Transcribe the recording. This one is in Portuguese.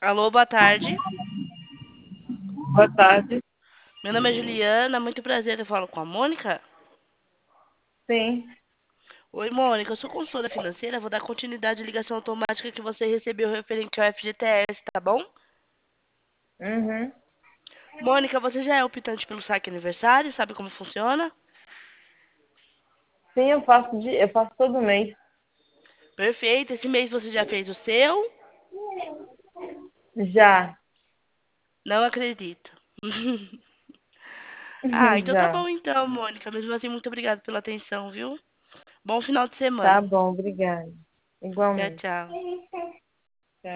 Alô, boa tarde. Boa tarde. Meu nome é Juliana, muito prazer, eu falo com a Mônica. Sim. Oi, Mônica, eu sou consultora financeira, vou dar continuidade à ligação automática que você recebeu referente ao FGTS, tá bom? Uhum. Mônica, você já é optante pelo saque aniversário, sabe como funciona? Sim, eu faço todo mês. Perfeito, esse mês você já fez o seu? Já. Não acredito. Ah, então tá Já. bom então, Mônica. Mesmo assim, muito obrigada pela atenção, viu? Bom final de semana. Tá bom, obrigada. Tchau, Igualmente. tchau.